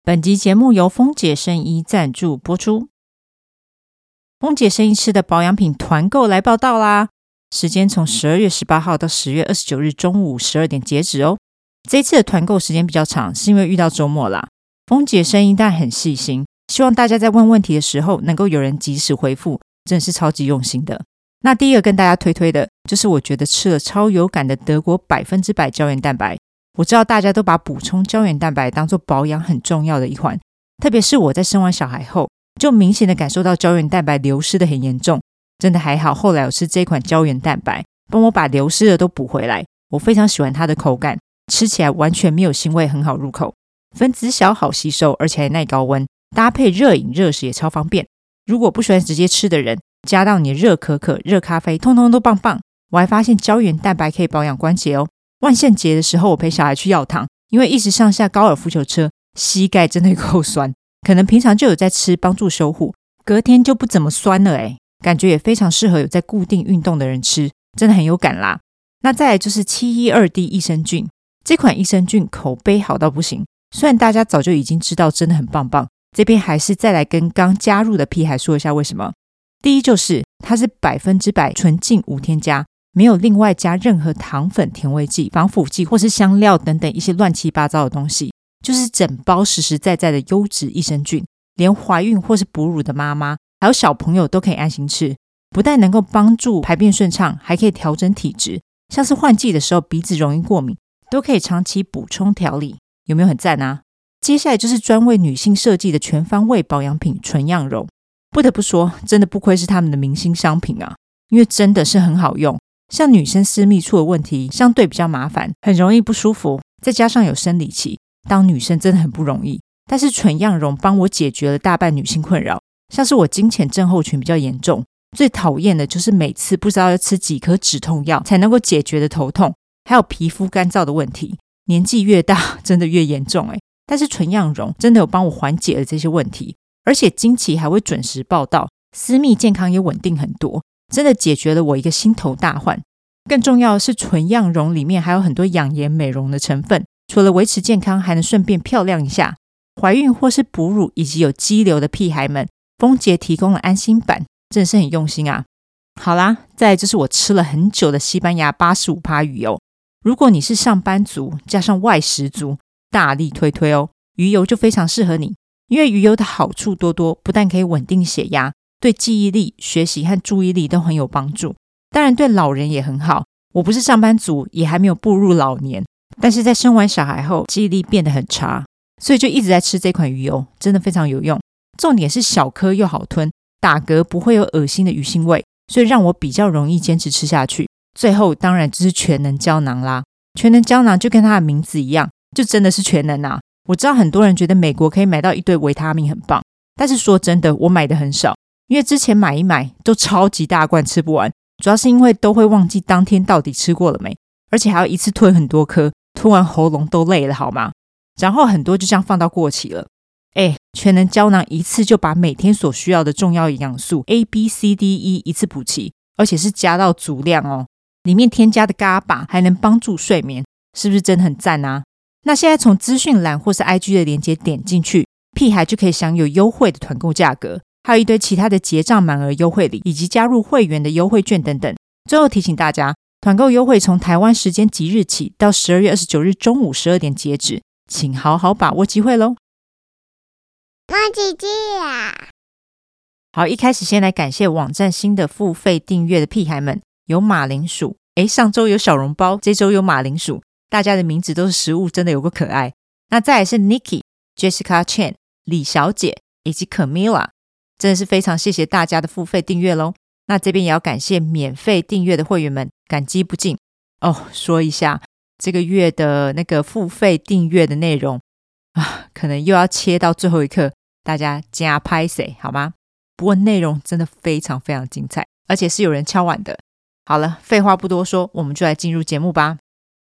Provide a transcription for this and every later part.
本集节目由丰姐生医赞助播出。丰姐生医吃的保养品团购来报道啦！时间从12月18号到10月29日中午12点截止哦。这一次的团购时间比较长，是因为遇到周末啦。丰姐生医当然很细心，希望大家在问问题的时候能够有人及时回复，真的是超级用心的。那第一个跟大家推的就是我觉得吃了超有感的德国100%胶原蛋白。我知道大家都把补充胶原蛋白当作保养很重要的一环，特别是我在生完小孩后，就明显的感受到胶原蛋白流失的很严重。真的还好，后来我吃这款胶原蛋白，帮我把流失的都补回来。我非常喜欢它的口感，吃起来完全没有腥味，很好入口，分子小，好吸收，而且还耐高温，搭配热饮热食也超方便。如果不喜欢直接吃的人，加到你的热可可、热咖啡，通通都棒棒。我还发现胶原蛋白可以保养关节哦。万圣节的时候，我陪小孩去药堂，因为一直上下高尔夫球车，膝盖真的够酸，可能平常就有在吃，帮助修护，隔天就不怎么酸了耶。感觉也非常适合有在固定运动的人吃，真的很有感啦。那再来就是712D 益生菌，这款益生菌口碑好到不行，虽然大家早就已经知道真的很棒棒，这边还是再来跟刚加入的屁孩说一下为什么。第一就是它是100%纯净无添加，没有另外加任何糖粉、甜味剂、防腐剂或是香料等等一些乱七八糟的东西，就是整包实实在在的优质益生菌，连怀孕或是哺乳的妈妈还有小朋友都可以安心吃。不但能够帮助排便顺畅，还可以调整体质，像是换季的时候鼻子容易过敏，都可以长期补充调理，有没有很赞啊？接下来就是专为女性设计的全方位保养品纯漾柔，不得不说真的不愧是他们的明星商品啊，因为真的是很好用。像女生私密处的问题相对比较麻烦，很容易不舒服，再加上有生理期，当女生真的很不容易。但是纯漾柔帮我解决了大半女性困扰，像是我经前症候群比较严重，最讨厌的就是每次不知道要吃几颗止痛药才能够解决的头痛，还有皮肤干燥的问题，年纪越大真的越严重但是纯漾柔真的有帮我缓解了这些问题，而且经期还会准时报到，私密健康也稳定很多，真的解决了我一个心头大患。更重要的是纯漾柔里面还有很多养颜美容的成分，除了维持健康还能顺便漂亮一下。怀孕或是哺乳以及有肌瘤的屁孩们，丰姐提供了安心版，真的是很用心啊。好啦，再来就是我吃了很久的西班牙85%鱼油，如果你是上班族加上外食族，大力推哦，鱼油就非常适合你。因为鱼油的好处多多，不但可以稳定血压，对记忆力、学习和注意力都很有帮助，当然对老人也很好。我不是上班族，也还没有步入老年，但是在生完小孩后记忆力变得很差，所以就一直在吃这款鱼油，真的非常有用。重点是小颗又好吞，打嗝不会有恶心的鱼腥味，所以让我比较容易坚持吃下去。最后当然就是全能胶囊啦，全能胶囊就跟它的名字一样，就真的是全能啊。我知道很多人觉得美国可以买到一堆维他命很棒，但是说真的我买的很少，因为之前买一买都超级大罐吃不完，主要是因为都会忘记当天到底吃过了没，而且还要一次吞很多颗，吞完喉咙都累了好吗？然后很多就这样放到过期了。全能胶囊一次就把每天所需要的重要营养素 A、B、C、D、E 一次补齐，而且是加到足量哦。里面添加的 GABA 还能帮助睡眠，是不是真的很赞啊？那现在从资讯栏或是 IG 的连结点进去，屁孩就可以享有优惠的团购价格，还有一堆其他的结账满额优惠礼，以及加入会员的优惠券等等。最后提醒大家，团购优惠从台湾时间即日起到12月29日中午12点截止，请好好把握机会咯。 妈姐姐啊！ 好，一开始先来感谢网站新的付费订阅的屁孩们，有马铃薯，上周有小笼包，这周有马铃薯，大家的名字都是食物，真的有个可爱。那再来是 Nikki、Jessica Chen、李小姐以及 Camila， 真的是非常谢谢大家的付费订阅咯。那这边也要感谢免费订阅的会员们，感激不尽哦。说一下这个月的那个付费订阅的内容可能又要切到最后一刻，大家加拍谁好吗？不过内容真的非常非常精彩，而且是有人敲碗的。好了，废话不多说，我们就来进入节目吧。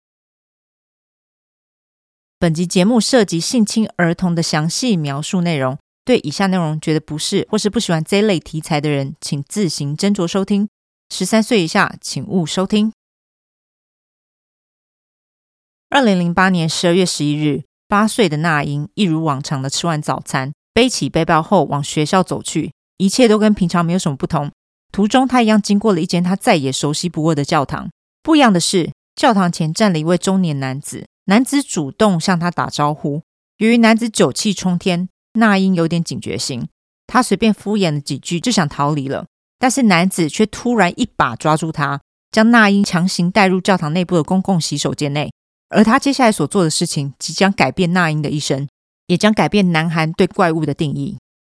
本集节目涉及性侵儿童的详细描述内容，对以下内容觉得不适或是不喜欢这一类题材的人，请自行斟酌收听。13岁以下请勿收听。2008年12月11日， 8岁的那英一如往常的吃完早餐，背起背包后往学校走去，一切都跟平常没有什么不同。途中他一样经过了一间他再也熟悉不过的教堂，不一样的是，教堂前站了一位中年男子，男子主动向他打招呼。由于男子酒气冲天，那英有点警觉心，他随便敷衍了几句就想逃离了，但是男子却突然一把抓住他，将那英强行带入教堂内部的公共洗手间内。而他接下来所做的事情即将改变那英的一生，也将改变南韩对怪物的定义。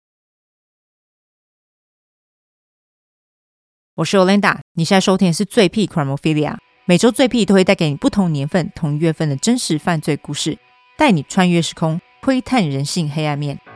我是 Olinda， 你现在收听的是最屁 Crimophilia， 每周最屁都会带给你不同年份同一月份的真实犯罪故事，带你穿越时空，窥探人性黑暗面。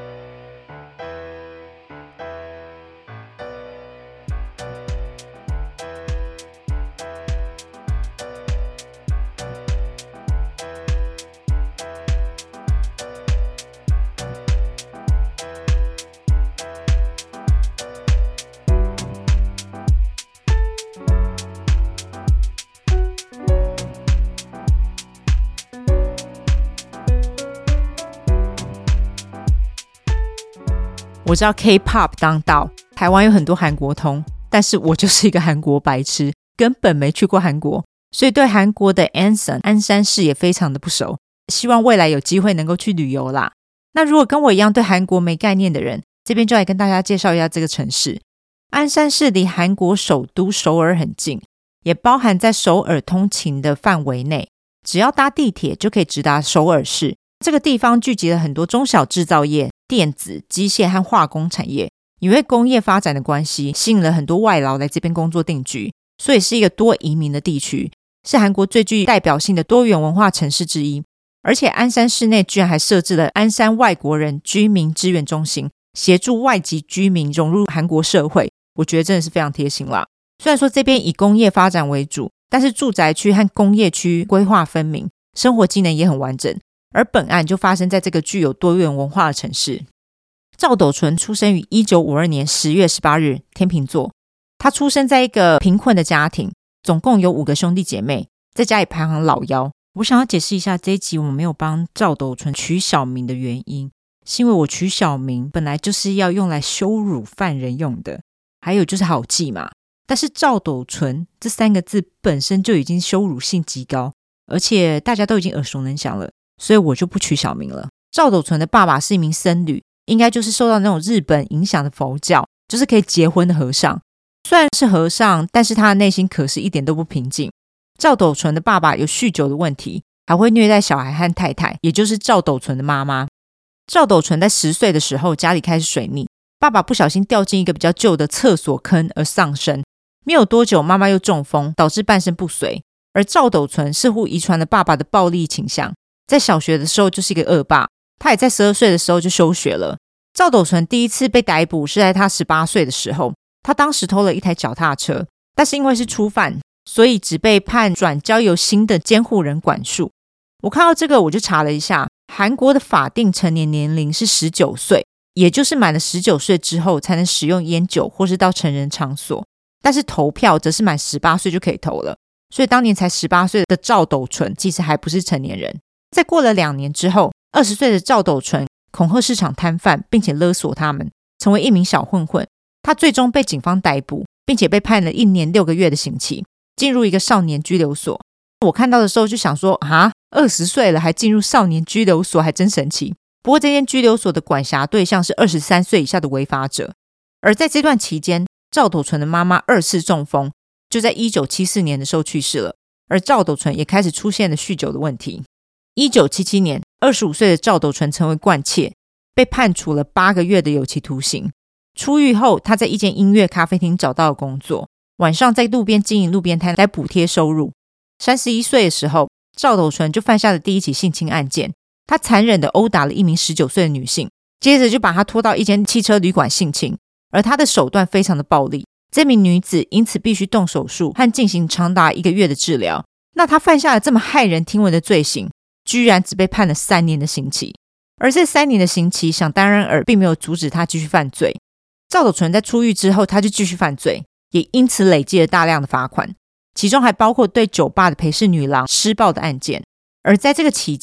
我知道 K-pop 当道，台湾有很多韩国通，但是我就是一个韩国白痴，根本没去过韩国，所以对韩国的安山市也非常的不熟，希望未来有机会能够去旅游啦。那如果跟我一样对韩国没概念的人，这边就来跟大家介绍一下这个城市。安山市离韩国首都首尔很近，也包含在首尔通勤的范围内，只要搭地铁就可以直达首尔市。这个地方聚集了很多中小制造业、电子、机械和化工产业，因为工业发展的关系，吸引了很多外劳来这边工作定居，所以是一个多移民的地区，是韩国最具代表性的多元文化城市之一。而且安山市内居然还设置了安山外国人居民支援中心，协助外籍居民融入韩国社会，我觉得真的是非常贴心啦。虽然说这边以工业发展为主，但是住宅区和工业区规划分明，生活机能也很完整。而本案就发生在这个具有多元文化的城市。赵斗淳出生于1952年10月18日，天秤座。他出生在一个贫困的家庭，总共有5个兄弟姐妹，在家里排行老幺。我想要解释一下这一集我们没有帮赵斗淳取小名的原因，是因为我取小名本来就是要用来羞辱犯人用的，还有就是好记嘛。但是赵斗淳这3个字本身就已经羞辱性极高，而且大家都已经耳熟能详了，所以我就不取小名了。赵斗淳的爸爸是一名僧侣，应该就是受到那种日本影响的佛教，就是可以结婚的和尚。虽然是和尚，但是他的内心可是一点都不平静。赵斗淳的爸爸有酗酒的问题，还会虐待小孩和太太，也就是赵斗淳的妈妈。赵斗淳在10岁的时候，家里开始水逆，爸爸不小心掉进一个比较旧的厕所坑而丧生。没有多久，妈妈又中风，导致半身不遂。而赵斗淳似乎遗传了爸爸的暴力倾向，在小学的时候就是一个恶霸，他也在12岁的时候就休学了。赵斗淳第一次被逮捕是在他18岁的时候，他当时偷了一台脚踏车，但是因为是初犯，所以只被判转交由新的监护人管束。我看到这个我就查了一下，韩国的法定成年年龄是19岁，也就是满了19岁之后才能使用烟酒或是到成人场所，但是投票则是满18岁就可以投了。所以当年才18岁的赵斗淳其实还不是成年人。在过了2年之后，20岁的赵斗淳恐吓市场摊贩，并且勒索他们，成为一名小混混。他最终被警方逮捕，并且被判了1年6个月的刑期，进入一个少年拘留所。我看到的时候就想说，20岁了还进入少年拘留所，还真神奇。不过这间拘留所的管辖对象是23岁以下的违法者。而在这段期间，赵斗淳的妈妈2次中风，就在1974年的时候去世了，而赵斗淳也开始出现了酗酒的问题。1977年，25岁的赵斗淳成为惯窃，被判处了8个月的有期徒刑。出狱后，他在一间音乐咖啡厅找到了工作，晚上在路边经营路边摊来补贴收入。31岁的时候，赵斗淳就犯下了第一起性侵案件，他残忍地殴打了一名19岁的女性，接着就把她拖到一间汽车旅馆性侵，而他的手段非常的暴力。这名女子因此必须动手术和进行长达1个月的治疗。那他犯下了这么骇人听闻的罪行，居然只被判了3年的刑期。而这3年的刑期想当然尔并没有阻止他继续犯罪。赵斗淳在出狱之后，他就继续犯罪，也因此累积了大量的罚款，其中还包括对酒吧的陪侍女郎施暴的案件。而在这个期间，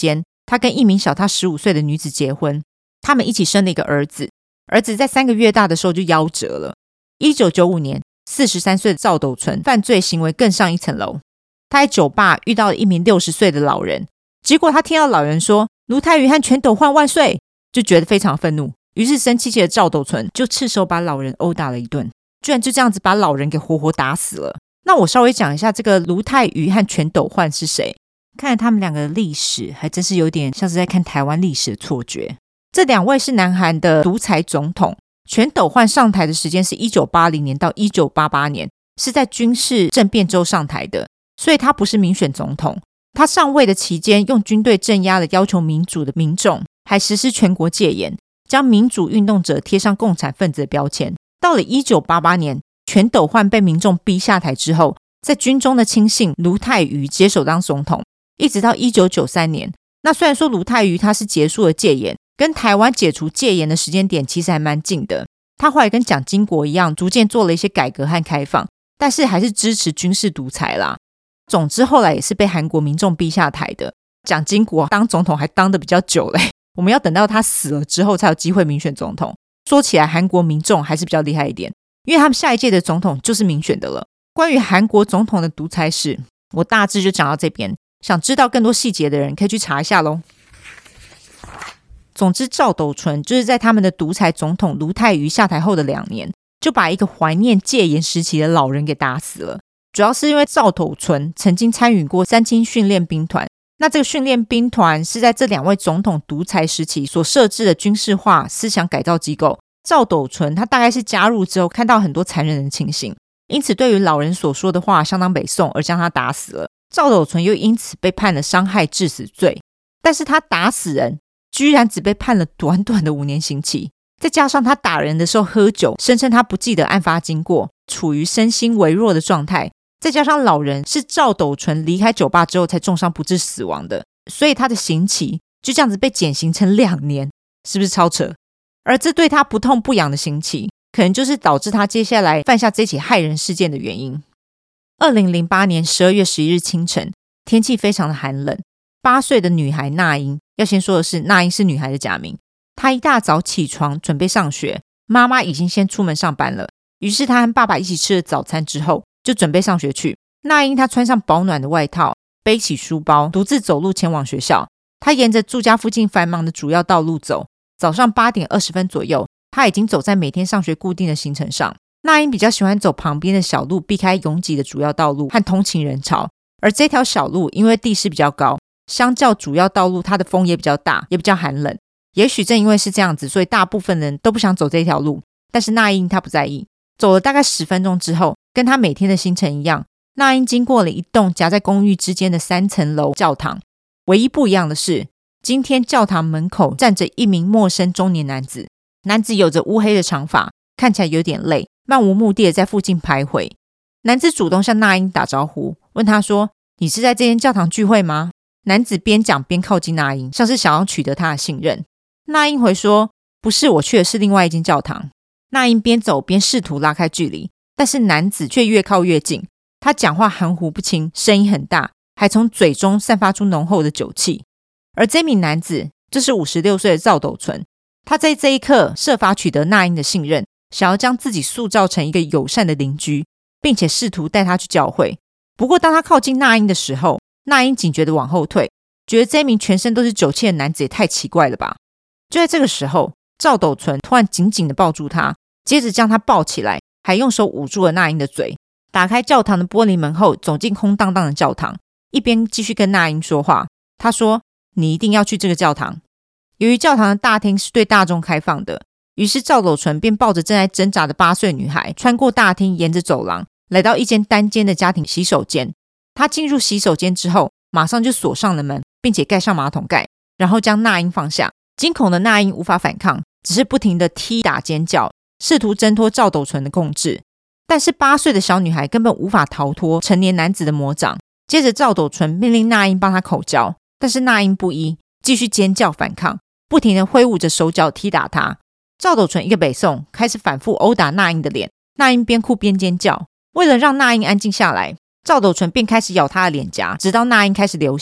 他跟一名小他15岁的女子结婚，他们一起生了一个儿子，儿子在3个月大的时候就夭折了。1995年43岁的赵斗淳犯罪行为更上一层楼，他在酒吧遇到了一名60岁的老人，结果他听到老人说卢泰愚和全斗焕万岁，就觉得非常愤怒，于是生气气的赵斗淳就赤手把老人殴打了一顿，居然就这样子把老人给活活打死了。那我稍微讲一下这个卢泰愚和全斗焕是谁。看了他们两个的历史，还真是有点像是在看台湾历史的错觉。这2位是南韩的独裁总统，全斗焕上台的时间是1980年到1988年，是在军事政变之后上台的，所以他不是民选总统。他上位的期间用军队镇压了要求民主的民众，还实施全国戒严，将民主运动者贴上共产分子的标签。到了1988年，全斗焕被民众逼下台之后，在军中的亲信卢泰愚接手当总统，一直到1993年。那虽然说卢泰愚他是结束了戒严，跟台湾解除戒严的时间点其实还蛮近的，他后来跟蒋经国一样逐渐做了一些改革和开放，但是还是支持军事独裁啦。总之后来也是被韩国民众逼下台的，蒋经国当总统还当得比较久嘞，我们要等到他死了之后才有机会民选总统。说起来韩国民众还是比较厉害一点，因为他们下一届的总统就是民选的了。关于韩国总统的独裁史，我大致就讲到这边，想知道更多细节的人可以去查一下咯。总之赵斗淳就是在他们的独裁总统卢泰愚下台后的2年，就把一个怀念戒严时期的老人给打死了。主要是因为赵斗淳曾经参与过3青训练兵团，那这个训练兵团是在这2位总统独裁时期所设置的军事化思想改造机构。赵斗淳他大概是加入之后看到很多残忍的情形，因此对于老人所说的话相当北宋，而将他打死了。赵斗淳又因此被判了伤害致死罪，但是他打死人居然只被判了短短的5年刑期，再加上他打人的时候喝酒，声称他不记得案发经过，处于身心微弱的状态，再加上老人是赵斗淳离开酒吧之后才重伤不治死亡的，所以他的刑期就这样子被减刑成2年，是不是超扯？而这对他不痛不痒的刑期，可能就是导致他接下来犯下这起害人事件的原因。2008年12月11日清晨，天气非常的寒冷，8岁的女孩那英，要先说的是那英是女孩的假名，她一大早起床准备上学，妈妈已经先出门上班了，于是她和爸爸一起吃了早餐之后就准备上学去。那英她穿上保暖的外套，背起书包，独自走路前往学校。她沿着住家附近繁忙的主要道路走，早上8点20分左右，她已经走在每天上学固定的行程上。那英比较喜欢走旁边的小路，避开拥挤的主要道路和通勤人潮，而这条小路因为地势比较高，相较主要道路它的风也比较大，也比较寒冷。也许正因为是这样子，所以大部分人都不想走这条路，但是那英她不在意。走了大概10分钟之后，跟她每天的行程一样，那英经过了一栋夹在公寓之间的3层楼教堂。唯一不一样的是，今天教堂门口站着一名陌生中年男子，男子有着乌黑的长发，看起来有点累，漫无目的的在附近徘徊。男子主动向那英打招呼，问他说：“你是在这间教堂聚会吗？”男子边讲边靠近那英，像是想要取得他的信任。那英回说：“不是，我去的是另外一间教堂。”那英边走边试图拉开距离，但是男子却越靠越近。他讲话含糊不清，声音很大，还从嘴中散发出浓厚的酒气。而这名男子就是56岁的赵斗淳，他在这一刻设法取得那英的信任，想要将自己塑造成一个友善的邻居，并且试图带他去教会。不过当他靠近那英的时候，那英警觉地往后退，觉得这名全身都是酒气的男子也太奇怪了吧。就在这个时候，赵斗淳突然紧紧地抱住他，接着将他抱起来，还用手捂住了那英的嘴，打开教堂的玻璃门后走进空荡荡的教堂，一边继续跟那英说话。他说：“你一定要去这个教堂。”由于教堂的大厅是对大众开放的，于是赵斗淳便抱着正在挣扎的8岁女孩，穿过大厅，沿着走廊来到一间单间的家庭洗手间。他进入洗手间之后，马上就锁上了门，并且盖上马桶盖，然后将那英放下。惊恐的那英无法反抗，只是不停地踢打尖叫，试图挣脱赵斗淳的控制。但是8岁的小女孩根本无法逃脱成年男子的魔掌。接着赵斗淳命令那英帮他口交，但是那英不依，继续尖叫反抗，不停地挥舞着手脚踢打他。赵斗淳一个北宋，开始反复殴打那英的脸，那英边哭边尖叫。为了让那英安静下来，赵斗淳便开始咬她的脸颊，直到那英开始流血。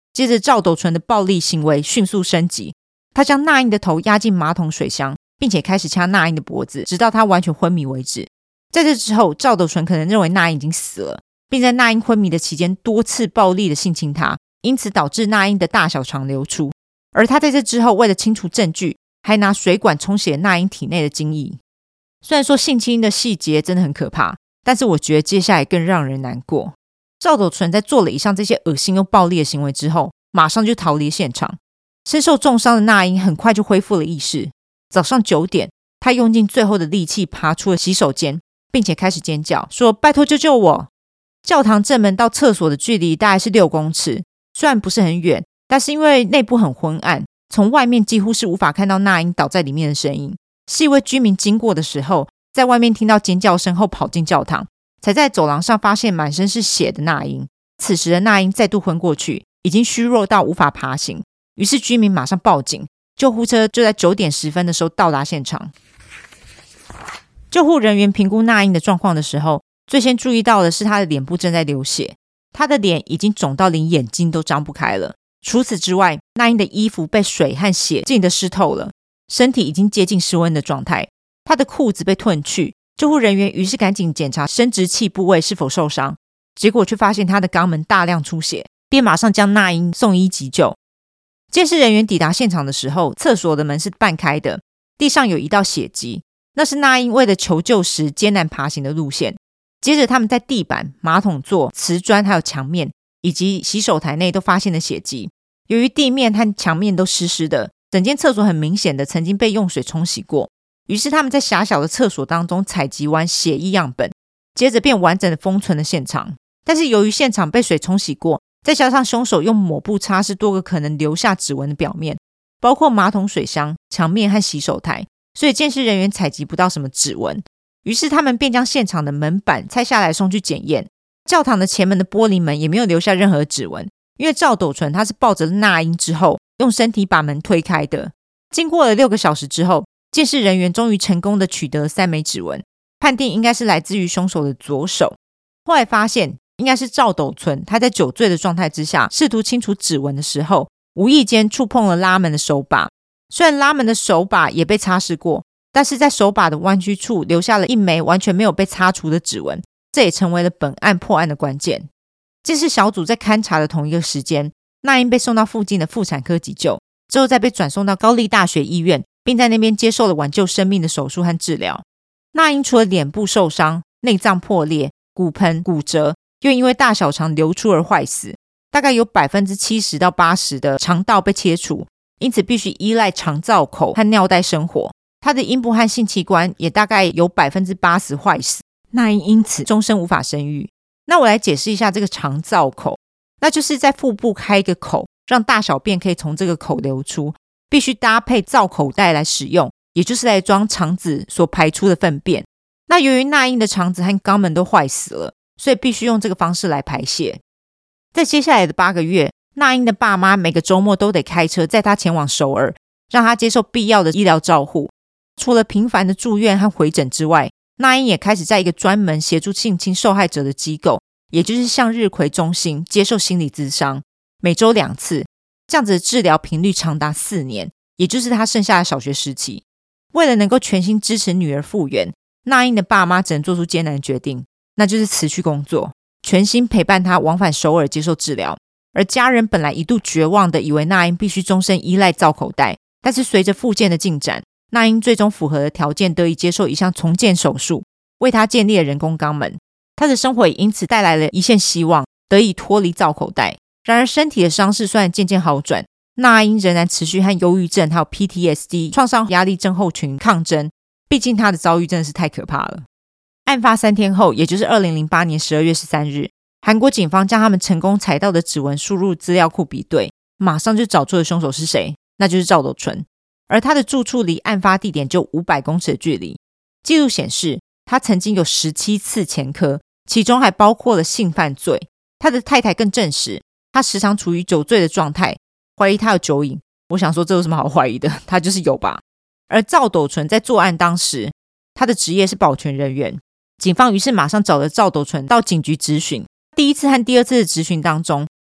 接着赵斗淳的暴力行为迅速升级，他将那英的头压进马桶水箱，并且开始掐那英的脖子，直到他完全昏迷为止。在这之后，赵斗淳可能认为那英已经死了，并在那英昏迷的期间多次暴力的性侵他，因此导致那英的大小肠流出。而他在这之后为了清除证据，还拿水管冲洗了那英体内的精液。虽然说性侵的细节真的很可怕，但是我觉得接下来更让人难过。赵斗淳在做了以上这些恶心又暴力的行为之后，马上就逃离现场。身受重伤的那英很快就恢复了意识。早上9点，他用尽最后的力气爬出了洗手间，并且开始尖叫说拜托救救我。教堂正门到厕所的距离大概是6公尺，虽然不是很远，但是因为内部很昏暗，从外面几乎是无法看到那英倒在里面的身影。是一位居民经过的时候，在外面听到尖叫声后跑进教堂，才在走廊上发现满身是血的那英。此时的那英再度昏过去，已经虚弱到无法爬行，于是居民马上报警，救护车就在9点10分的时候到达现场。救护人员评估那英的状况的时候，最先注意到的是她的脸部正在流血，她的脸已经肿到连眼睛都张不开了。除此之外，那英的衣服被水和血浸得湿透了，身体已经接近失温的状态，她的裤子被褪去。救护人员于是赶紧检查生殖器部位是否受伤，结果却发现她的肛门大量出血，便马上将那英送医急救。监视人员抵达现场的时候，厕所的门是半开的，地上有一道血迹，那是那英为了求救时艰难爬行的路线。接着他们在地板、马桶座、瓷砖还有墙面以及洗手台内都发现了血迹。由于地面和墙面都湿湿的，整间厕所很明显的曾经被用水冲洗过，于是他们在狭小的厕所当中采集完血液样本，接着便完整的封存了现场。但是由于现场被水冲洗过，再加上凶手用抹布擦拭多个可能留下指纹的表面，包括马桶水箱、墙面和洗手台，所以监视人员采集不到什么指纹。于是他们便将现场的门板拆下来送去检验。教堂的前门的玻璃门也没有留下任何指纹，因为赵斗淳他是抱着那英之后用身体把门推开的。经过了6个小时之后，监视人员终于成功的取得3枚指纹，判定应该是来自于凶手的左手。后来发现应该是赵斗淳他在酒醉的状态之下试图清除指纹的时候，无意间触碰了拉门的手把。虽然拉门的手把也被擦拭过，但是在手把的弯曲处留下了1枚完全没有被擦除的指纹，这也成为了本案破案的关键。监视小组在勘查的同一个时间，那英被送到附近的妇产科急救，之后再被转送到高丽大学医院，并在那边接受了挽救生命的手术和治疗。那英除了脸部受伤、内脏破裂、骨盆骨折，又因为大小肠流出而坏死，大概有 70%到80% 的肠道被切除，因此必须依赖肠造口和尿袋生活。他的阴部和性器官也大概有 80% 坏死，那英因此终身无法生育。那我来解释一下这个肠造口，那就是在腹部开一个口，让大小便可以从这个口流出，必须搭配造口袋来使用，也就是来装肠子所排出的粪便。那由于那英的肠子和肛门都坏死了，所以必须用这个方式来排泄。在接下来的8个月，那英的爸妈每个周末都得开车载她前往首尔，让她接受必要的医疗照护。除了频繁的住院和回诊之外，那英也开始在一个专门协助性侵受害者的机构，也就是向日葵中心接受心理咨商，每周2次，这样子的治疗频率长达4年，也就是她剩下的小学时期。为了能够全心支持女儿复原，那英的爸妈只能做出艰难的决定，那就是辞去工作，全心陪伴她往返首尔接受治疗。而家人本来一度绝望的以为那英必须终身依赖造口袋，但是随着复健的进展，那英最终符合的条件，得以接受一项重建手术，为她建立了人工肛门。她的生活也因此带来了一线希望，得以脱离造口袋。然而身体的伤势虽然渐渐好转，那英仍然持续和忧郁症还有 PTSD 创伤压力症候群抗争，毕竟她的遭遇真的是太可怕了。案发3天后，也就是2008年12月13日，韩国警方将他们成功采到的指纹输入资料库比对，马上就找出了凶手是谁，那就是赵斗淳。而他的住处离案发地点就500公尺的距离。记录显示，他曾经有17次前科，其中还包括了性犯罪。他的太太更证实，他时常处于酒醉的状态，怀疑他有酒瘾。我想说这有什么好怀疑的，他就是有吧。而赵斗淳在作案当时，他的职业是保全人员，警方于是马上找了赵斗淳到警局质询。第一次和第二次的质询当中，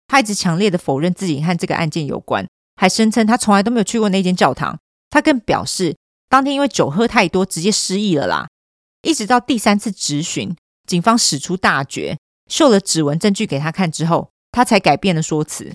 他一直强烈的否认自己和这个案件有关，还声称他从来都没有去过那间教堂。他更表示当天因为酒喝太多直接失忆了啦。一直到第3次质询，警方使出大绝，秀了指纹证据给他看之后，他才改变了说辞。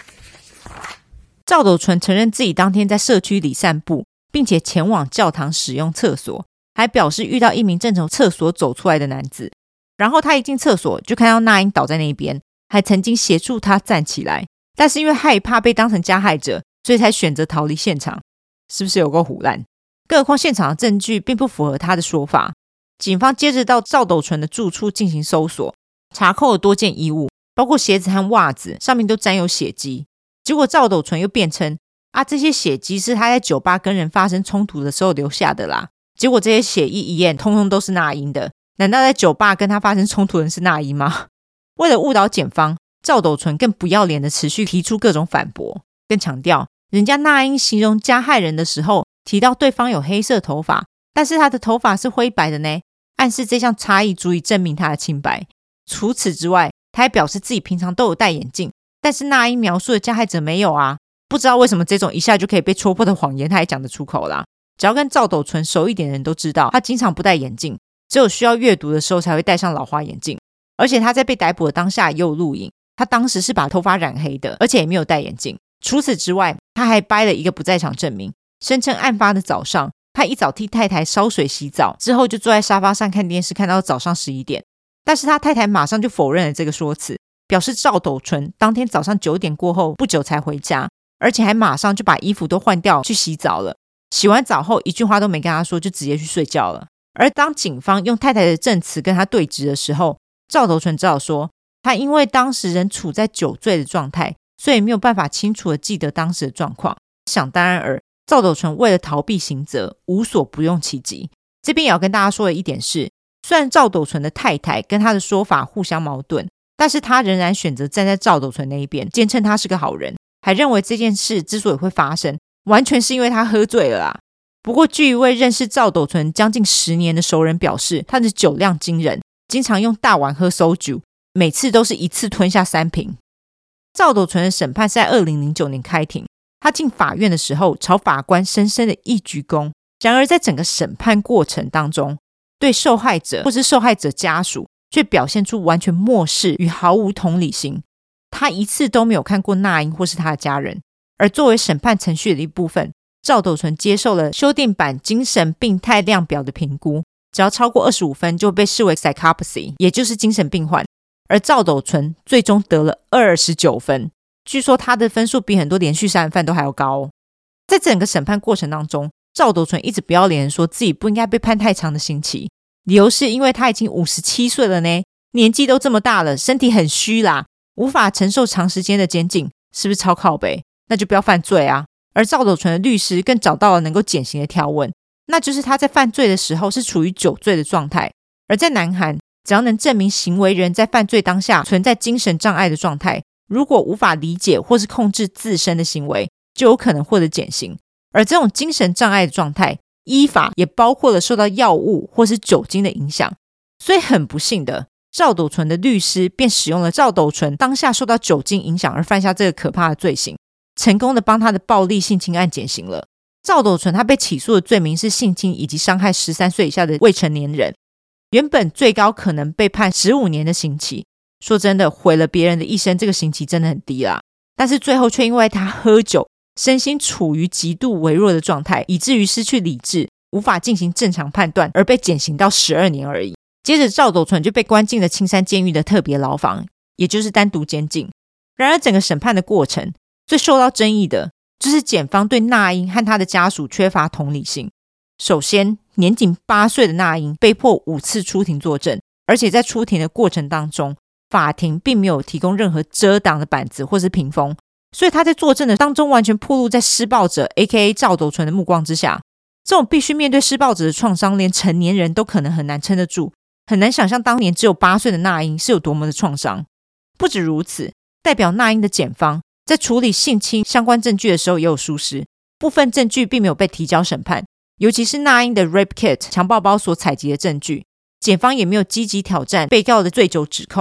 赵斗淳承认自己当天在社区里散步，并且前往教堂使用厕所，还表示遇到一名正从厕所走出来的男子，然后他一进厕所就看到那英倒在那边，还曾经协助他站起来，但是因为害怕被当成加害者，所以才选择逃离现场。是不是有够唬烂？更何况现场的证据并不符合他的说法。警方接着到赵斗淳的住处进行搜索，查扣了多件衣物，包括鞋子和袜子，上面都沾有血迹。结果赵斗淳又辩称这些血迹是他在酒吧跟人发生冲突的时候留下的啦。结果这些血液一验，通通都是那英的。难道在酒吧跟他发生冲突的人是那英吗？为了误导检方，赵斗淳更不要脸的持续提出各种反驳，更强调人家那英形容加害人的时候提到对方有黑色头发，但是他的头发是灰白的呢，暗示这项差异足以证明他的清白。除此之外，他还表示自己平常都有戴眼镜，但是那英描述的加害者没有啊。不知道为什么这种一下就可以被戳破的谎言他还讲得出口啦。只要跟赵斗淳熟一点的人都知道，他经常不戴眼镜，只有需要阅读的时候才会戴上老花眼镜。而且他在被逮捕的当下也有录影，他当时是把头发染黑的，而且也没有戴眼镜。除此之外，他还掰了一个不在场证明，声称案发的早上他一早替太太烧水洗澡，之后就坐在沙发上看电视，看到早上11点。但是他太太马上就否认了这个说辞，表示赵斗淳当天早上9点过后不久才回家，而且还马上就把衣服都换掉去洗澡了。洗完澡后一句话都没跟他说，就直接去睡觉了。而当警方用太太的证词跟他对质的时候，赵斗淳只好说他因为当时人处在酒醉的状态，所以没有办法清楚的记得当时的状况。想当然尔，赵斗淳为了逃避刑责，无所不用其极。这边也要跟大家说的一点是，虽然赵斗淳的太太跟他的说法互相矛盾，但是他仍然选择站在赵斗淳那一边，坚称他是个好人，还认为这件事之所以会发生，完全是因为他喝醉了啦。不过据一位认识赵斗淳将近10年的熟人表示，他的酒量惊人，经常用大碗喝soju，每次都是一次吞下3瓶。赵斗淳的审判是在2009年开庭，他进法院的时候朝法官深深的一鞠躬。然而在整个审判过程当中，对受害者或是受害者家属却表现出完全漠视与毫无同理心。他一次都没有看过那英或是他的家人。而作为审判程序的一部分，赵斗淳接受了修订版精神病态量表的评估，只要超过25分就被视为 psychopathy， 也就是精神病患。而赵斗淳最终得了29分，据说他的分数比很多连续杀人犯都还要高哦。在整个审判过程当中，赵斗淳一直不要脸说自己不应该被判太长的刑期，理由是因为他已经57岁了呢，年纪都这么大了，身体很虚啦，无法承受长时间的监禁，是不是超靠北？那就不要犯罪啊。而赵斗淳的律师更找到了能够减刑的条文，那就是他在犯罪的时候是处于酒醉的状态。而在南韩，只要能证明行为人在犯罪当下存在精神障碍的状态，如果无法理解或是控制自身的行为，就有可能获得减刑。而这种精神障碍的状态，依法也包括了受到药物或是酒精的影响。所以很不幸的，赵斗淳的律师便使用了赵斗淳当下受到酒精影响而犯下这个可怕的罪行，成功的帮他的暴力性侵案减刑了。赵斗淳他被起诉的罪名是性侵以及伤害13岁以下的未成年人，原本最高可能被判15年的刑期。说真的，毁了别人的一生，这个刑期真的很低啦。但是最后却因为他喝酒，身心处于极度微弱的状态，以至于失去理智，无法进行正常判断，而被减刑到12年而已。接着赵斗淳就被关进了青山监狱的特别牢房，也就是单独监禁。然而整个审判的过程，最受到争议的就是检方对那英和他的家属缺乏同理心。首先，年仅8岁的那英被迫5次出庭作证，而且在出庭的过程当中，法庭并没有提供任何遮挡的板子或是屏风，所以他在作证的当中完全暴露在施暴者 AKA 赵斗淳的目光之下。这种必须面对施暴者的创伤，连成年人都可能很难撑得住，很难想象当年只有8岁的那英是有多么的创伤。不止如此，代表那英的检方在处理性侵相关证据的时候也有疏失，部分证据并没有被提交审判，尤其是那英的 rape kit 强暴包所采集的证据，检方也没有积极挑战被告的醉酒指控，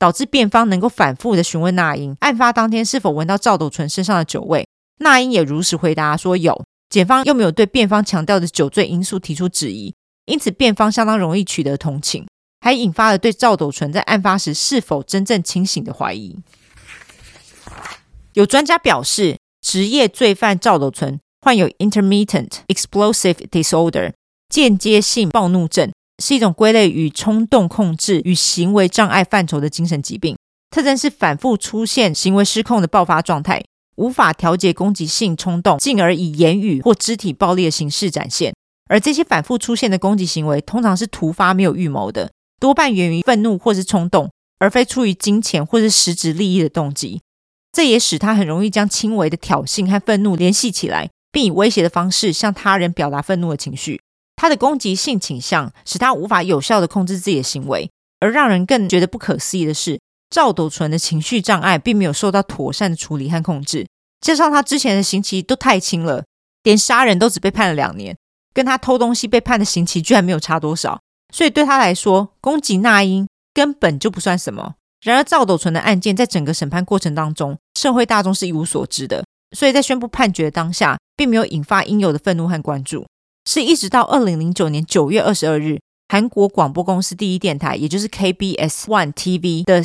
导致辩方能够反复的询问那英案发当天是否闻到赵斗淳身上的酒味，那英也如实回答说有，检方又没有对辩方强调的酒醉因素提出质疑，因此辩方相当容易取得同情，还引发了对赵斗淳在案发时是否真正清醒的怀疑。有专家表示，职业罪犯赵斗淳患有 Intermittent Explosive Disorder 间接性暴怒症，是一种归类于冲动控制与行为障碍范畴的精神疾病，特征是反复出现行为失控的爆发状态，无法调节攻击性冲动，进而以言语或肢体暴力的形式展现。而这些反复出现的攻击行为通常是突发没有预谋的，多半源于愤怒或是冲动，而非出于金钱或是实质利益的动机。这也使他很容易将轻微的挑衅和愤怒联系起来，并以威胁的方式向他人表达愤怒的情绪。他的攻击性倾向使他无法有效地控制自己的行为，而让人更觉得不可思议的是，赵斗淳的情绪障碍并没有受到妥善的处理和控制，加上他之前的刑期都太轻了，连杀人都只被判了2年，跟他偷东西被判的刑期居然没有差多少，所以对他来说，攻击那英根本就不算什么。然而赵斗淳的案件在整个审判过程当中，社会大众是一无所知的，所以在宣布判决的当下并没有引发应有的愤怒和关注，是一直到2009年9月22日韩国广播公司第一电台，也就是 KBS One TV 的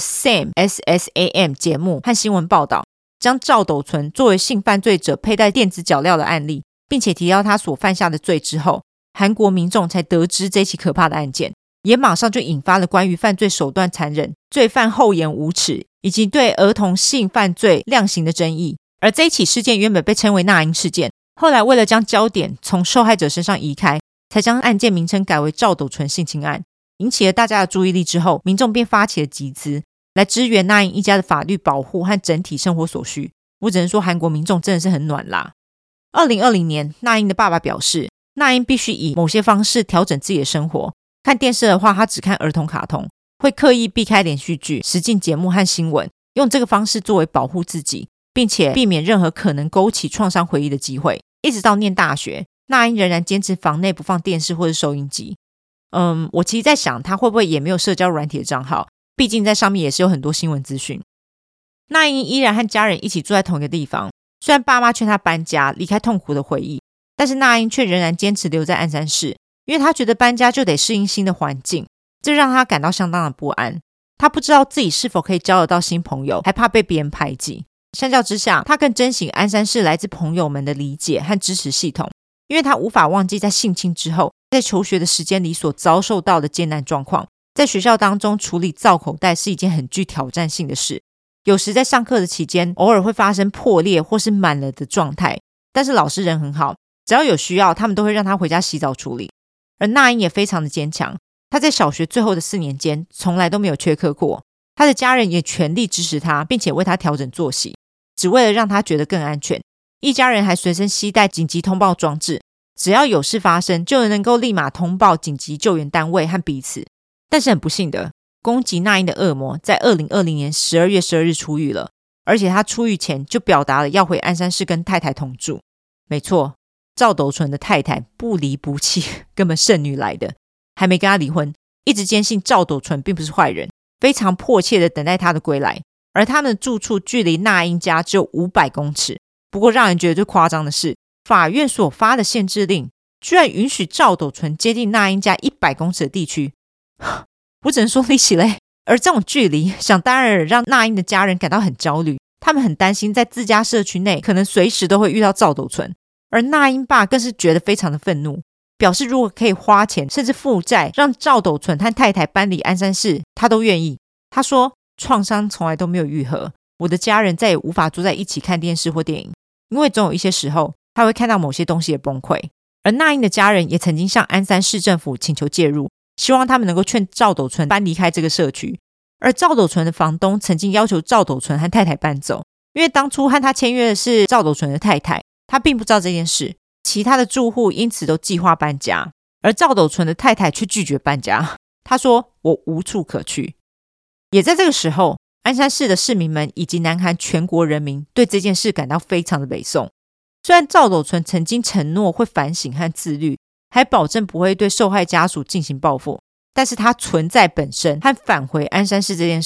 SAM 节目和新闻报道，将赵斗淳作为性犯罪者佩戴电子脚镣的案例，并且提到他所犯下的罪之后，韩国民众才得知这起可怕的案件，也马上就引发了关于犯罪手段残忍、罪犯厚颜无耻以及对儿童性犯罪量刑的争议。而这一起事件原本被称为那英事件，后来为了将焦点从受害者身上移开，才将案件名称改为赵斗淳性侵案。引起了大家的注意力之后，民众便发起了集资来支援那英一家的法律保护和整体生活所需。我只能说韩国民众真的是很暖啦。2020年，那英的爸爸表示，那英必须以某些方式调整自己的生活，看电视的话他只看儿童卡通，会刻意避开连续剧、实境节目和新闻，用这个方式作为保护自己，并且避免任何可能勾起创伤回忆的机会。一直到念大学，那英仍然坚持房内不放电视或者收音机。我其实在想他会不会也没有社交软体的账号，毕竟在上面也是有很多新闻资讯。那英依然和家人一起住在同一个地方，虽然爸妈劝他搬家离开痛苦的回忆，但是那英却仍然坚持留在鞍山市，因为他觉得搬家就得适应新的环境，这让他感到相当的不安。他不知道自己是否可以交得到新朋友，还怕被别人排挤。相较之下，他更珍惜鞍山市来自朋友们的理解和支持系统，因为他无法忘记在性侵之后，在求学的时间里所遭受到的艰难状况。在学校当中处理造口袋是一件很具挑战性的事，有时在上课的期间偶尔会发生破裂或是满了的状态，但是老师人很好，只要有需要他们都会让他回家洗澡处理。而那英也非常的坚强，他在小学最后的4年间从来都没有缺课过，他的家人也全力支持他，并且为他调整作息，只为了让他觉得更安全。一家人还随身携带紧急通报装置，只要有事发生就能够立马通报紧急救援单位和彼此。但是很不幸的，攻击那英的恶魔在2020年12月12日出狱了，而且他出狱前就表达了要回鞍山市跟太太同住。没错，赵斗淳的太太不离不弃，根本剩女来的，还没跟他离婚，一直坚信赵斗淳并不是坏人，非常迫切的等待他的归来。而他们的住处距离那英家只有500公尺。不过让人觉得最夸张的是，法院所发的限制令居然允许赵斗淳接近那英家100公尺的地区，我只能说离奇嘞。而这种距离想当然让那英的家人感到很焦虑，他们很担心在自家社区内可能随时都会遇到赵斗淳。而那英爸更是觉得非常的愤怒，表示如果可以花钱甚至负债让赵斗淳和太太搬离鞍山市，他都愿意。他说，创伤从来都没有愈合，我的家人再也无法坐在一起看电视或电影，因为总有一些时候他会看到某些东西的崩溃。而那英的家人也曾经向鞍山市政府请求介入，希望他们能够劝赵斗淳搬离开这个社区。而赵斗淳的房东曾经要求赵斗淳和太太搬走，因为当初和他签约的是赵斗淳的太太，他并不知道这件事，其他的住户因此都计划搬家，而赵斗淳的太太却拒绝搬家。他说，我无处可去。也在这个时候，鞍山市的市民们以及南韩全国人民对这件事感到非常的北宋。虽然赵斗淳曾经承诺会反省和自律，还保证不会对受害家属进行报复，但是他存在本身和返回鞍山市这件事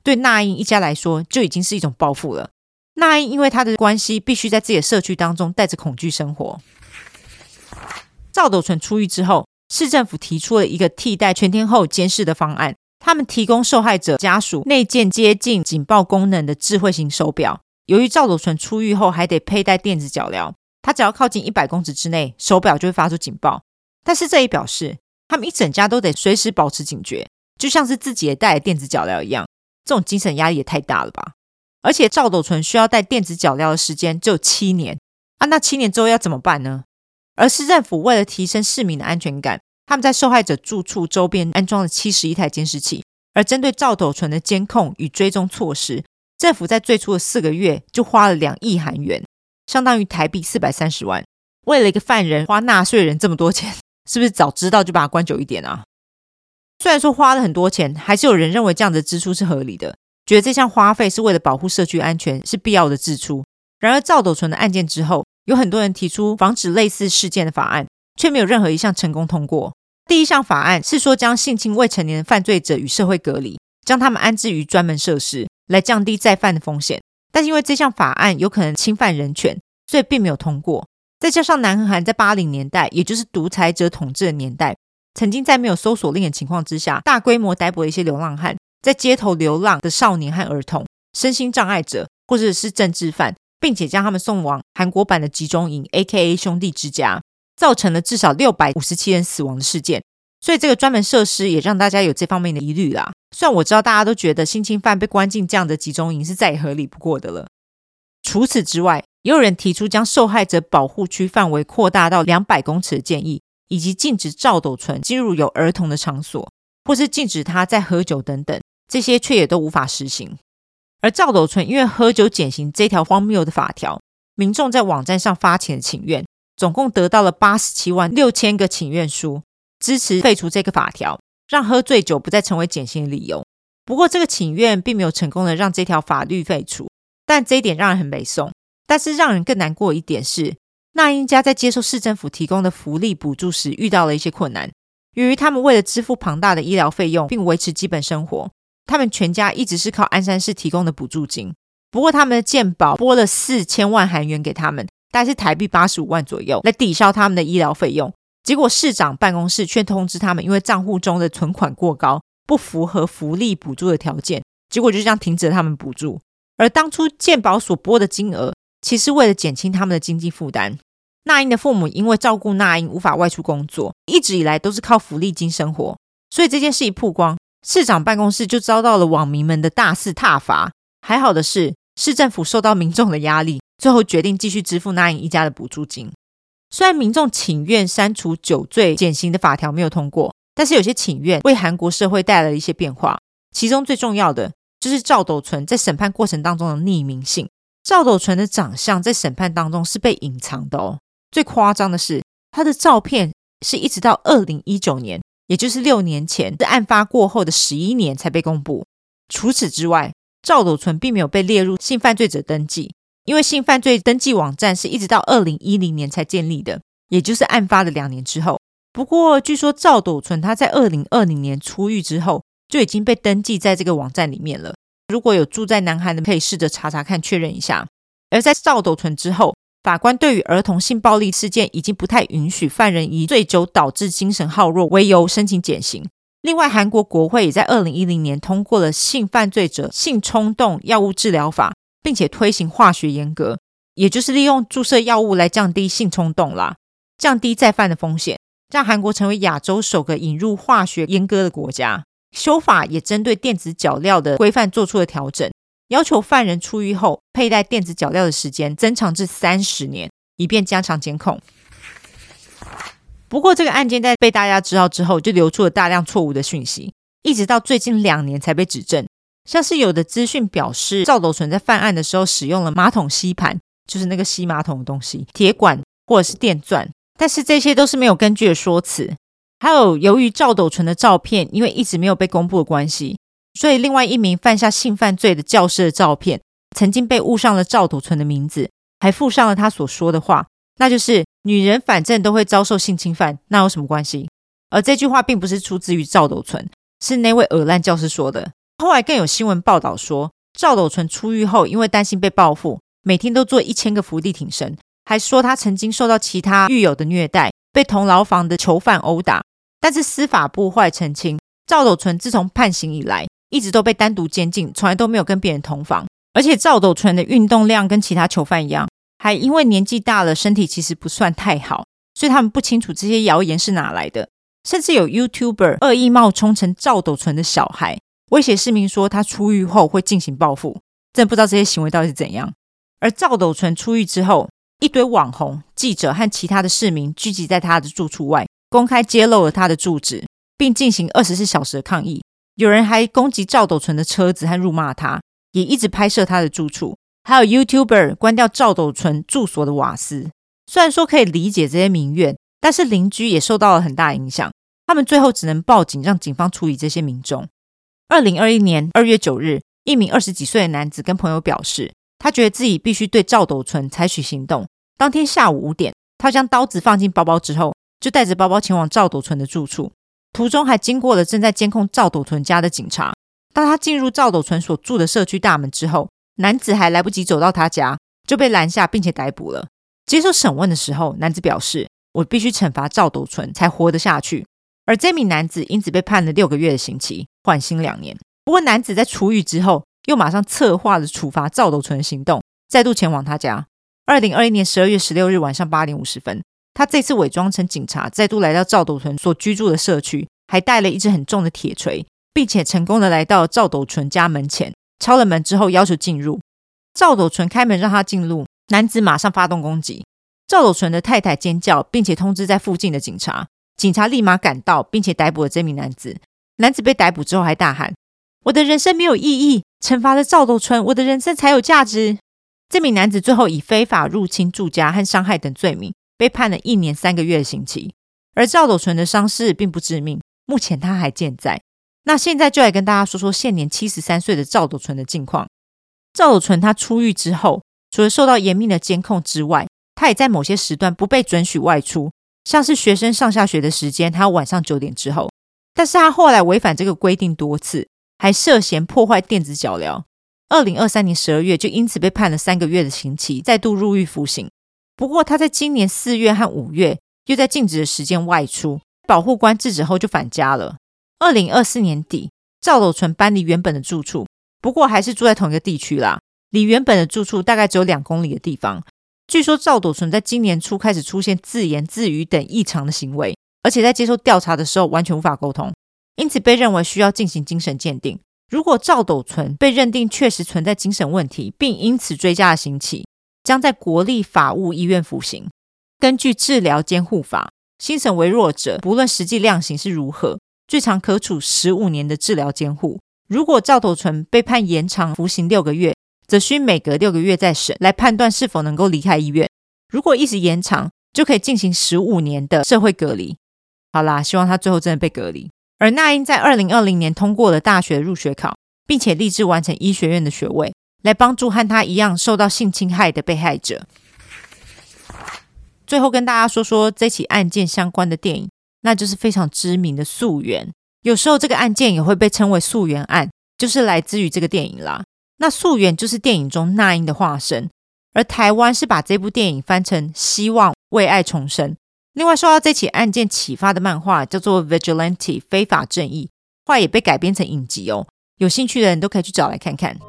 对那英一家来说就已经是一种报复了。那英因为他的关系必须在自己的社区当中带着恐惧生活。赵斗淳出狱之后，市政府提出了一个替代全天候监视的方案，他们提供受害者家属内建接近警报功能的智慧型手表。由于赵斗淳出狱后还得佩戴电子脚镣，他只要靠近100公尺之内，手表就会发出警报。但是这也表示他们一整家都得随时保持警觉，就像是自己也戴了电子脚镣一样。这种精神压力也太大了吧。而且赵斗淳需要戴电子脚镣的时间只有7年啊，那7年之后要怎么办呢？而市政府为了提升市民的安全感，他们在受害者住处周边安装了71台监视器。而针对赵斗淳的监控与追踪措施，政府在最初的4个月就花了2亿韩元，相当于台币430万。为了一个犯人花纳税人这么多钱，是不是早知道就把他关久一点啊？虽然说花了很多钱，还是有人认为这样的支出是合理的，觉得这项花费是为了保护社区安全，是必要的支出。然而赵斗淳的案件之后，有很多人提出防止类似事件的法案，却没有任何一项成功通过。第一项法案是说将性侵未成年的犯罪者与社会隔离，将他们安置于专门设施，来降低再犯的风险。但是因为这项法案有可能侵犯人权，所以并没有通过。再加上南韩在80年代，也就是独裁者统治的年代，曾经在没有搜索令的情况之下，大规模逮捕了一些流浪汉，在街头流浪的少年和儿童、身心障碍者或者是政治犯，并且将他们送往韩国版的集中营 AKA 兄弟之家，造成了至少657人死亡的事件。所以这个专门设施也让大家有这方面的疑虑啦。虽然我知道大家都觉得性侵犯被关进这样的集中营是再也合理不过的了。除此之外，也有人提出将受害者保护区范围扩大到200公尺的建议，以及禁止赵斗淳进入有儿童的场所，或是禁止他在喝酒等等，这些却也都无法实行。而赵斗淳因为喝酒减刑这条荒谬的法条，民众在网站上发起了请愿，总共得到了87万6千个请愿书，支持废除这个法条，让喝醉酒不再成为减刑的理由。不过这个请愿并没有成功的让这条法律废除，但这一点让人很北宋。但是让人更难过一点是，那英家在接受市政府提供的福利补助时遇到了一些困难。由于他们为了支付庞大的医疗费用并维持基本生活，他们全家一直是靠鞍山市提供的补助金。不过他们的健保拨了4000万韩元给他们，大概是台币85万左右，来抵消他们的医疗费用。结果市长办公室却通知他们，因为账户中的存款过高，不符合福利补助的条件，结果就这样停止了他们补助。而当初健保所拨的金额，其实为了减轻他们的经济负担。那英的父母因为照顾那英无法外出工作，一直以来都是靠福利金生活，所以这件事一曝光，市长办公室就遭到了网民们的大肆挞伐。还好的是，市政府受到民众的压力，最后决定继续支付那英一家的补助金。虽然民众请愿删除酒醉减刑的法条没有通过，但是有些请愿为韩国社会带来了一些变化。其中最重要的就是赵斗淳在审判过程当中的匿名性。赵斗淳的长相在审判当中是被隐藏的哦。最夸张的是，他的照片是一直到2019年，也就是6年前，是案发过后的11年才被公布。除此之外，赵斗淳并没有被列入性犯罪者登记，因为性犯罪登记网站是一直到2010年才建立的，也就是案发的2年之后。不过据说赵斗淳他在2020年出狱之后就已经被登记在这个网站里面了。如果有住在南韩的可以试着查查看确认一下。而在赵斗淳之后，法官对于儿童性暴力事件已经不太允许犯人以醉酒导致精神耗弱为由申请减刑。另外韩国国会也在2010年通过了性犯罪者性冲动药物治疗法，并且推行化学阉割，也就是利用注射药物来降低性冲动啦，降低再犯的风险，让韩国成为亚洲首个引入化学阉割的国家。修法也针对电子脚镣的规范做出了调整，要求犯人出狱后佩戴电子脚镣的时间增长至30年，以便加强监控。不过这个案件在被大家知道之后，就流出了大量错误的讯息，一直到最近2年才被指正。像是有的资讯表示赵斗淳在犯案的时候使用了马桶吸盘，就是那个吸马桶的东西，铁管或者是电钻，但是这些都是没有根据的说辞。还有由于赵斗淳的照片因为一直没有被公布的关系，所以另外一名犯下性犯罪的教师的照片曾经被误上了赵斗淳的名字，还附上了他所说的话，那就是女人反正都会遭受性侵犯，那有什么关系？而这句话并不是出自于赵斗淳，是那位恶烂教师说的。 后来更有新闻报道说，赵斗淳出狱后因为担心被报复，每天都做1000个伏地挺身，还说他曾经受到其他狱友的虐待，被同牢房的囚犯殴打。但是司法部后来澄清，赵斗淳自从判刑以来一直都被单独监禁，从来都没有跟别人同房。而且赵斗淳的运动量跟其他囚犯一样，还因为年纪大了，身体其实不算太好，所以他们不清楚这些谣言是哪来的。甚至有 YouTuber 恶意冒充成赵斗淳的小孩，威胁市民说他出狱后会进行报复。真的不知道这些行为到底是怎样。而赵斗淳出狱之后，一堆网红、记者和其他的市民聚集在他的住处外，公开揭露了他的住址，并进行24小时的抗议。有人还攻击赵斗淳的车子和辱骂他，也一直拍摄他的住处。还有 YouTuber 关掉赵斗淳住所的瓦斯。虽然说可以理解这些民怨，但是邻居也受到了很大影响，他们最后只能报警，让警方处理这些民众。2021年2月9日，一名20几岁的男子跟朋友表示，他觉得自己必须对赵斗淳采取行动。当天下午5点，他将刀子放进包包之后，就带着包包前往赵斗淳的住处，途中还经过了正在监控赵斗淳家的警察。当他进入赵斗淳所住的社区大门之后，男子还来不及走到他家，就被拦下并且逮捕了。接受审问的时候，男子表示，我必须惩罚赵斗淳才活得下去。而这名男子因此被判了6个月的刑期，缓刑2年。不过男子在出狱之后，又马上策划了处罚赵斗淳的行动，再度前往他家。2021年12月16日晚上8点50分，他这次伪装成警察，再度来到赵斗淳所居住的社区，还带了一只很重的铁锤，并且成功的来到赵斗淳家门前，敲了门之后要求进入。赵斗淳开门让他进入，男子马上发动攻击。赵斗淳的太太尖叫，并且通知在附近的警察。警察立马赶到，并且逮捕了这名男子。男子被逮捕之后还大喊，我的人生没有意义，惩罚了赵斗淳，我的人生才有价值。这名男子最后以非法入侵住家和伤害等罪名被判了1年3个月的刑期。而赵斗淳的伤势并不致命，目前他还健在。那现在就来跟大家说说现年73岁的赵斗淳的近况。赵斗淳他出狱之后，除了受到严密的监控之外，他也在某些时段不被准许外出，像是学生上下学的时间，还有晚上9点之后。但是他后来违反这个规定多次，还涉嫌破坏电子脚镣。2023年12月就因此被判了3个月的刑期，再度入狱服刑。不过他在今年4月和5月又在禁止的时间外出，保护官制止后就返家了。2024年底，赵斗淳搬离原本的住处，不过还是住在同一个地区啦，离原本的住处大概只有2公里的地方。据说赵斗淳在今年初开始出现自言自语等异常的行为，而且在接受调查的时候完全无法沟通，因此被认为需要进行精神鉴定。如果赵斗淳被认定确实存在精神问题，并因此追加了刑期，将在国立法务医院服刑。根据治疗监护法，精神微弱者不论实际量刑是如何，最长可处15年的治疗监护。如果赵斗淳被判延长服刑6个月，则需每隔6个月再审，来判断是否能够离开医院。如果一时延长，就可以进行15年的社会隔离。好啦，希望他最后真的被隔离。而那英在2020年通过了大学入学考，并且立志完成医学院的学位，来帮助和他一样受到性侵害的被害者。最后跟大家说说这起案件相关的电影，那就是非常知名的溯源。有时候这个案件也会被称为溯源案，就是来自于这个电影啦。那溯源就是电影中那英的化身，而台湾是把这部电影翻成希望为爱重生。另外受到这起案件启发的漫画叫做 Vigilante 非法正义，后来也被改编成影集哦，有兴趣的人都可以去找来看看。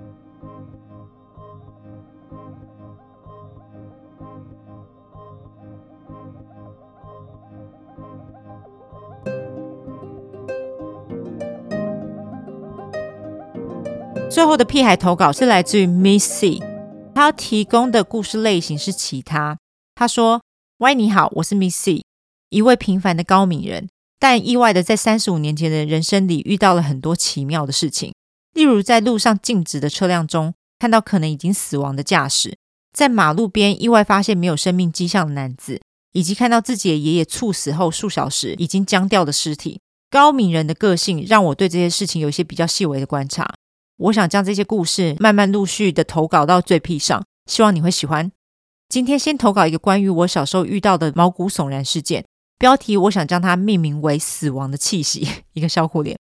最后的屁孩投稿是来自于 Miss C， 他要提供的故事类型是其他。他说，喂，你好，我是 Miss C， 一位平凡的高敏人，但意外的在35年前的人生里遇到了很多奇妙的事情。例如在路上静止的车辆中看到可能已经死亡的驾驶，在马路边意外发现没有生命迹象的男子，以及看到自己的爷爷猝死后数小时已经僵掉的尸体。高敏人的个性让我对这些事情有一些比较细微的观察。我想将这些故事慢慢陆续的投稿到最屁上，希望你会喜欢。今天先投稿一个关于我小时候遇到的毛骨悚然事件，标题我想将它命名为死亡的气息，一个笑哭脸。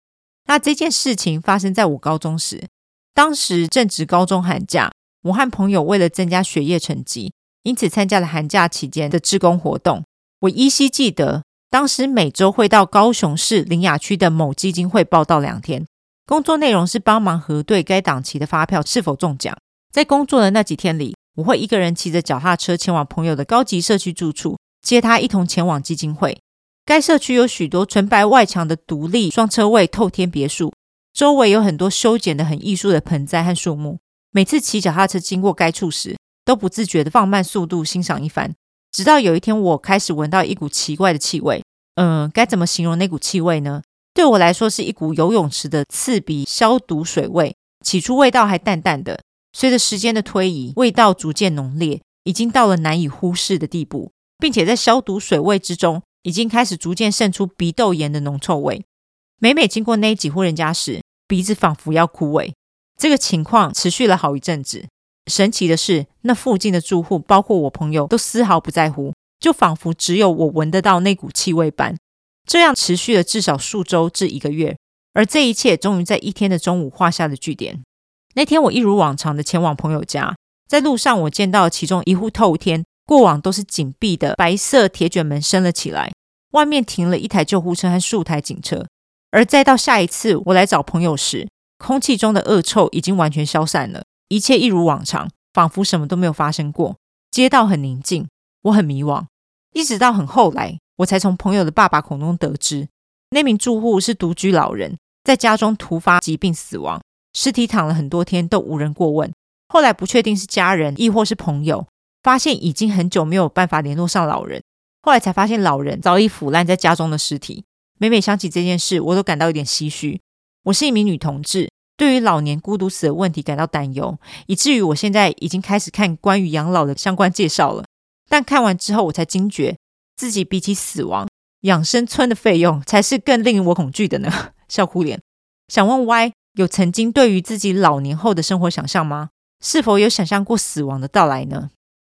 那这件事情发生在我高中时，当时正值高中寒假，我和朋友为了增加学业成绩，因此参加了寒假期间的志工活动。我依稀记得，当时每周会到高雄市苓雅区的某基金会报到2天，工作内容是帮忙核对该档期的发票是否中奖。在工作的那几天里，我会一个人骑着脚踏车前往朋友的高级社区住处，接他一同前往基金会。该社区有许多纯白外墙的独立双车位透天别墅，周围有很多修剪得很艺术的盆栽和树木。每次骑脚踏车经过该处时，都不自觉地放慢速度欣赏一番。直到有一天，我开始闻到一股奇怪的气味。该怎么形容那股气味呢？对我来说是一股游泳池的刺鼻消毒水味。起初味道还淡淡的，随着时间的推移，味道逐渐浓烈，已经到了难以忽视的地步，并且在消毒水味之中已经开始逐渐渗出鼻窦炎的浓臭味。每经过那几户人家时，鼻子仿佛要枯萎。这个情况持续了好一阵子。神奇的是，那附近的住户包括我朋友都丝毫不在乎，就仿佛只有我闻得到那股气味般。这样持续了至少数周至1个月，而这一切终于在一天的中午画下了句点。那天我一如往常的前往朋友家，在路上我见到其中一户透天过往都是紧闭的白色铁卷门升了起来，外面停了一台救护车和数台警车。而再到下一次我来找朋友时，空气中的恶臭已经完全消散了，一切一如往常，仿佛什么都没有发生过。街道很宁静，我很迷惘。一直到很后来，我才从朋友的爸爸口中得知，那名住户是独居老人，在家中突发疾病死亡，尸体躺了很多天都无人过问。后来不确定是家人亦或是朋友，发现已经很久没有办法联络上老人，后来才发现老人早已腐烂在家中的尸体。每想起这件事，我都感到有点唏嘘。我是一名女同志，对于老年孤独死的问题感到担忧，以至于我现在已经开始看关于养老的相关介绍了。但看完之后，我才惊觉自己比起死亡，养生村的费用才是更令我恐惧的呢。笑哭脸。想问 Y 有曾经对于自己老年后的生活想象吗？是否有想象过死亡的到来呢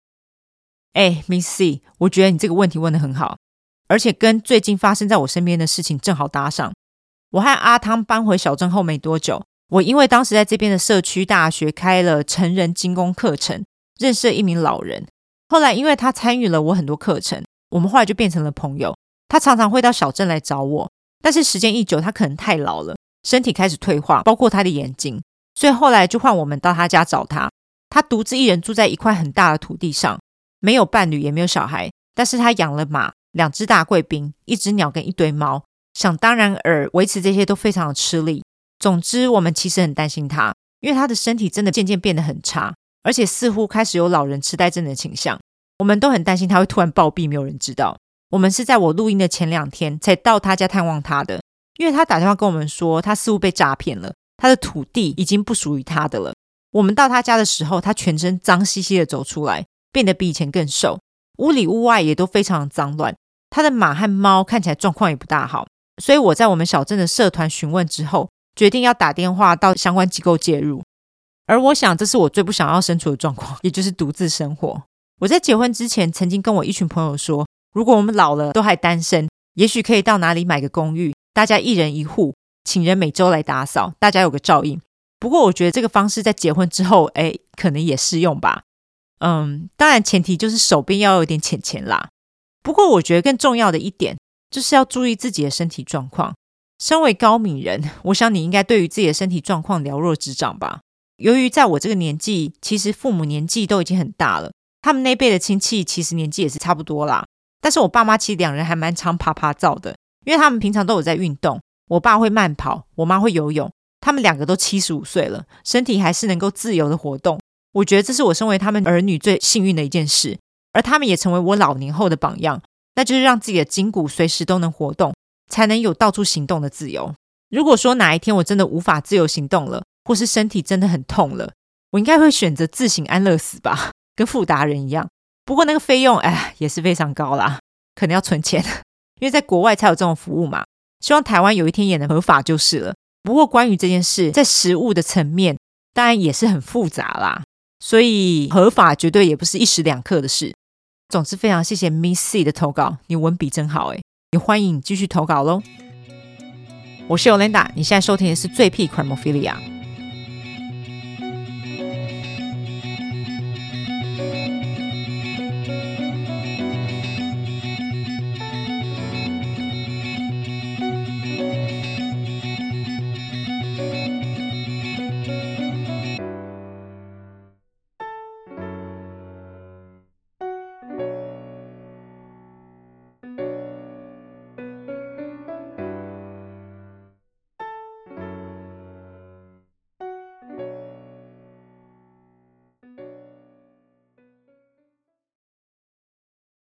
？Miss C， 我觉得你这个问题问得很好，而且跟最近发生在我身边的事情正好搭上。我和阿汤搬回小镇后没多久，我因为当时在这边的社区大学开了成人精工课程，认识了一名老人。后来因为他参与了我很多课程，我们后来就变成了朋友。他常常会到小镇来找我，但是时间一久，他可能太老了，身体开始退化，包括他的眼睛，所以后来就换我们到他家找他。他独自一人住在一块很大的土地上，没有伴侣也没有小孩，但是他养了马、2只大贵宾、1只鸟跟一堆猫，想当然尔维持这些都非常的吃力。总之我们其实很担心他，因为他的身体真的渐渐变得很差，而且似乎开始有老人痴呆症的倾向。我们都很担心他会突然暴毙，没有人知道。我们是在我录音的前2天才到他家探望他的，因为他打电话跟我们说他似乎被诈骗了，他的土地已经不属于他的了。我们到他家的时候，他全身脏兮兮的走出来，变得比以前更瘦，屋里屋外也都非常脏乱。他的马和猫看起来状况也不大好，所以我在我们小镇的社团询问之后，决定要打电话到相关机构介入。而我想这是我最不想要身处的状况，也就是独自生活。我在结婚之前曾经跟我一群朋友说，如果我们老了都还单身，也许可以到哪里买个公寓，大家1人1户，请人每周来打扫，大家有个照应。不过我觉得这个方式在结婚之后可能也适用吧。当然前提就是手边要有点钱钱啦。不过我觉得更重要的一点就是要注意自己的身体状况。身为高敏人，我想你应该对于自己的身体状况了若指掌吧。由于在我这个年纪，其实父母年纪都已经很大了，他们那辈的亲戚其实年纪也是差不多啦。但是我爸妈其实2人还蛮常爬爬照的，因为他们平常都有在运动。我爸会慢跑，我妈会游泳，他们2个都75岁了，身体还是能够自由的活动。我觉得这是我身为他们儿女最幸运的一件事，而他们也成为我老年后的榜样，那就是让自己的筋骨随时都能活动，才能有到处行动的自由。如果说哪一天我真的无法自由行动了，或是身体真的很痛了，我应该会选择自行安乐死吧，跟富达人一样。不过那个费用也是非常高啦，可能要存钱，因为在国外才有这种服务嘛。希望台湾有一天也能合法就是了。不过关于这件事，在实务的层面当然也是很复杂啦，所以合法绝对也不是一时两刻的事。总之非常谢谢 Miss C 的投稿，你文笔真好也欢迎你继续投稿咯。 我是 Yolanda， 你现在收听的是最屁 Crimophilia。